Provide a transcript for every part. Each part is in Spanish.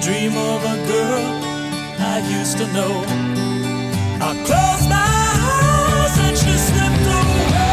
dream of a girl I used to know. I closed my eyes and she slipped away.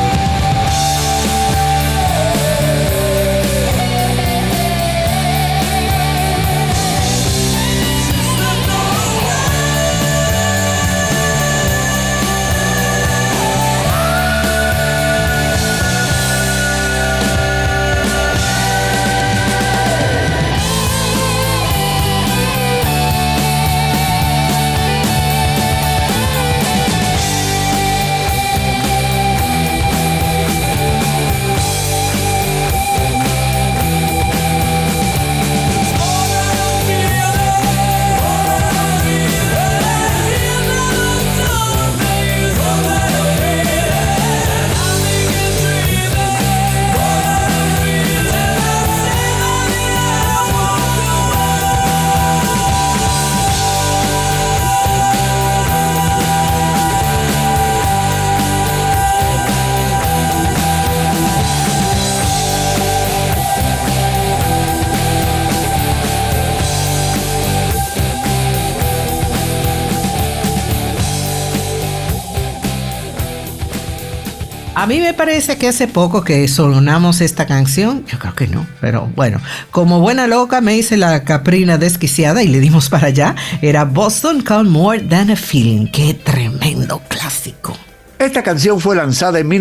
A mí me parece que hace poco que sonamos esta canción, yo creo que no, pero bueno, como buena loca me hice la caprina desquiciada y le dimos para allá. Era Boston con More Than a Feeling. ¡Qué tremendo clásico! Esta canción fue lanzada en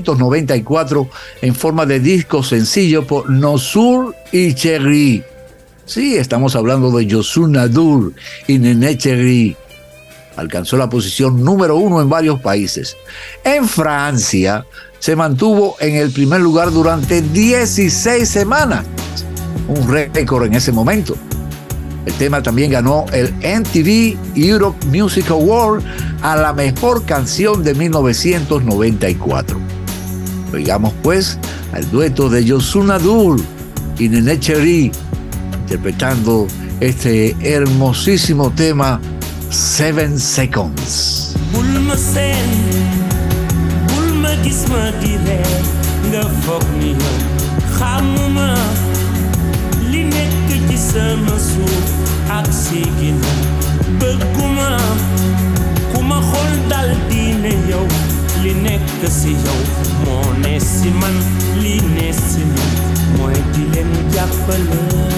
1994 en forma de disco sencillo por Nosur y Cherry. Sí, estamos hablando de Youssou N'Dour y Néné Cherry. Alcanzó la posición número 1 en varios países. En Francia se mantuvo en el primer lugar durante 16 semanas, un récord en ese momento. El tema también ganó el MTV Europe Music Award a la mejor canción de 1994. Oigamos pues al dueto de Youssou N'Dour y Néné Cherry interpretando este hermosísimo tema 7 Seconds. Bul ma seen bul ma gis ma di reer nga foog ni yow xamuma li nekk ci sama suuf ak si ginnaaw bëgguma ku ma xool dal di ne yow li nekk si yow moo ne si man li ne si man mooy di leen jàppale.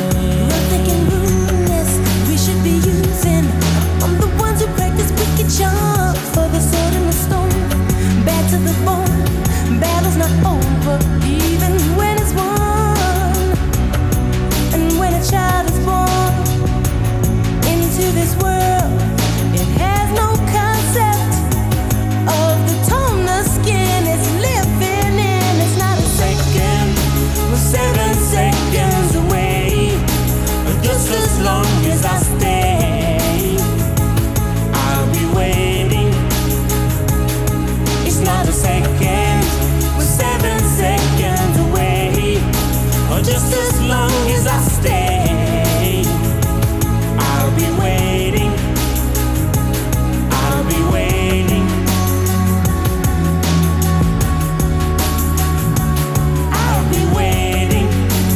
Jump for the sword and the stone, bad to the bone. Battle's not over, even when it's won. And when a child is born into this world, it has no concept of the tone the skin is living in. It's not a second, we're 7 seconds away. Just as long as I stay, waiting. It's not a second, we're 7 seconds away. Or just as long as I stay, I'll be waiting. I'll be waiting. I'll be waiting.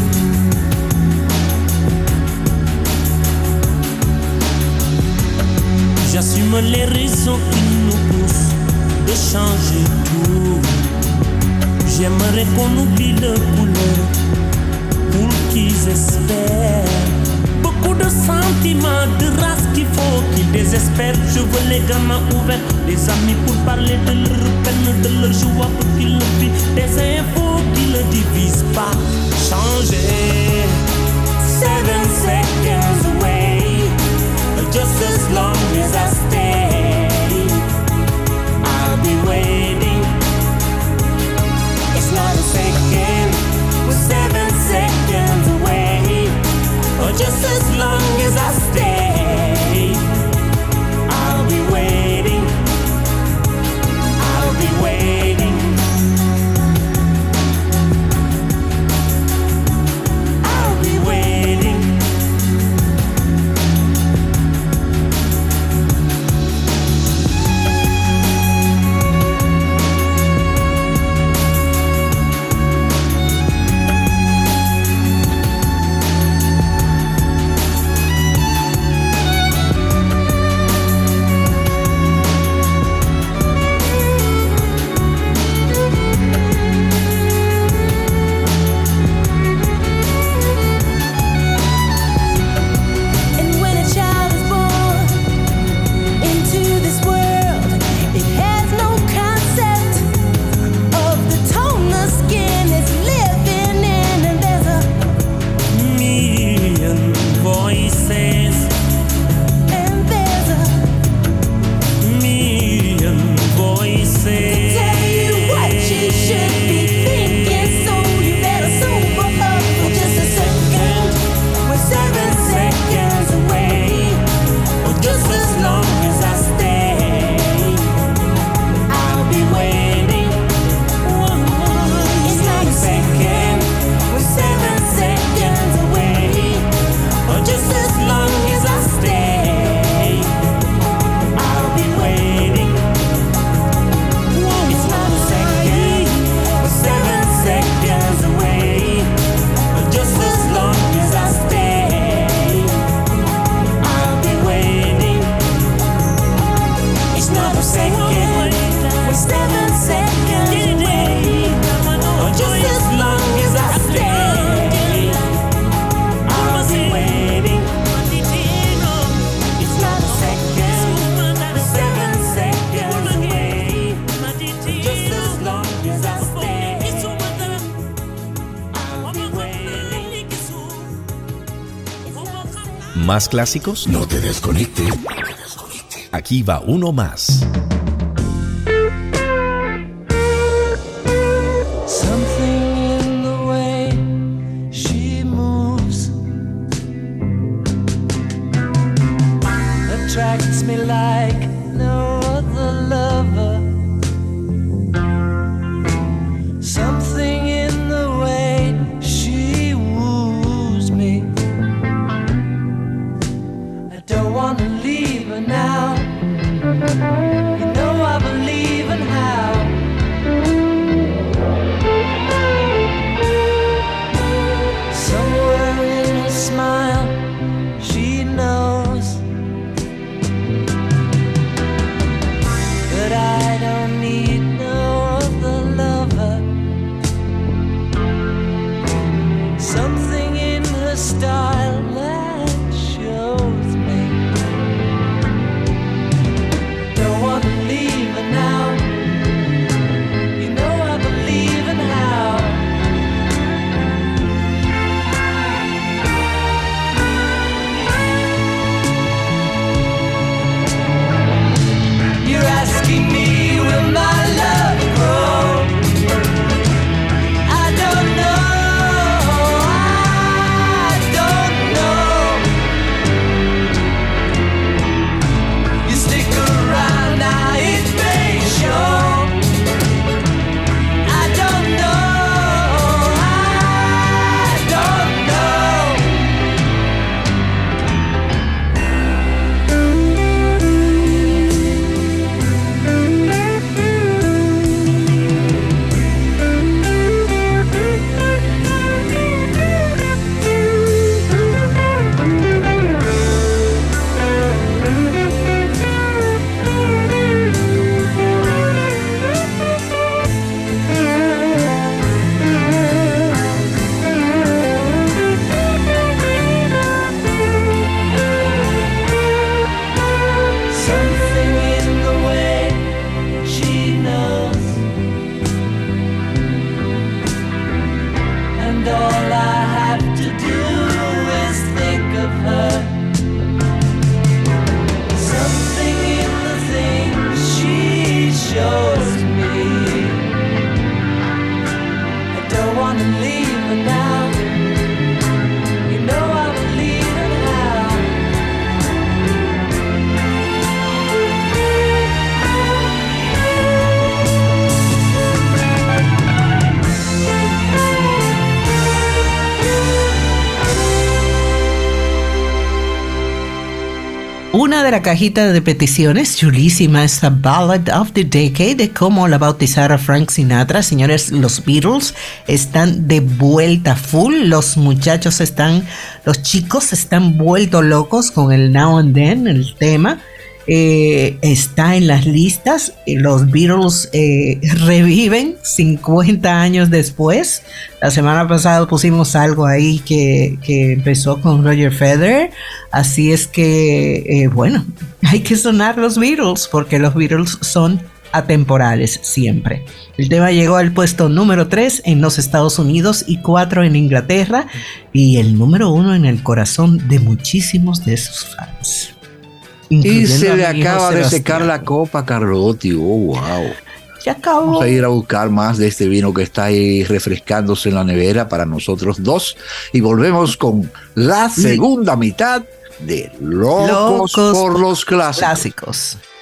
J'assume les raisons qui nous poussent de changer tout. J'aimerais qu'on oublie le couleur pour qu'ils espèrent. Beaucoup de sentiments, de race qu'il faut qu'ils désespèrent. Je veux les gamins ouverts, des amis pour parler de leur peine, de leur joie pour qu'ils le vivent. Des infos qui ne divisent pas. Changer. 7 seconds away. Just as long as I stay, I'll be waiting. It's not a second, we're 7 seconds away. Or just as long as I stay, I'll be waiting. I'll be waiting. I'll be waiting. ¿Más clásicos? No te desconectes. Aquí va uno más. Attracts me like no other lover. Something in the way she woos me. I don't want to leave her now. You know I believe in how. Somewhere in her smile, she knows I don't need no other lover. Something in her style that shows me. Don't want to leave her now. You know I believe in how. You're asking me, will my love grow? I don't know, I don't know. You stick around now, it may show. I don't know, I don't know. Something in the way she knows, and all I have to do is think of her. Something in the things she shows me. I don't want to leave her now. You know I believe in how. Una de la cajita de peticiones, chulísima, esta Ballad of the Decade, de cómo la bautizara Frank Sinatra. Señores, los Beatles están de vuelta full. Los chicos están vueltos locos con el Now and Then, el tema. Está en las listas. Los Beatles reviven 50 años después. La semana pasada pusimos algo ahí que empezó con Roger Federer. Así es que, bueno, hay que sonar los Beatles porque los Beatles son atemporales siempre. El tema llegó al puesto número 3 en los Estados Unidos y 4 en Inglaterra, y el número 1 en el corazón de muchísimos de sus fans. Y se le acaba de secar la copa, Carlotti. Oh, wow. Ya acabó. Vamos a ir a buscar más de este vino que está ahí refrescándose en la nevera para nosotros dos. Y volvemos con la segunda mitad de Locos por los Clásicos.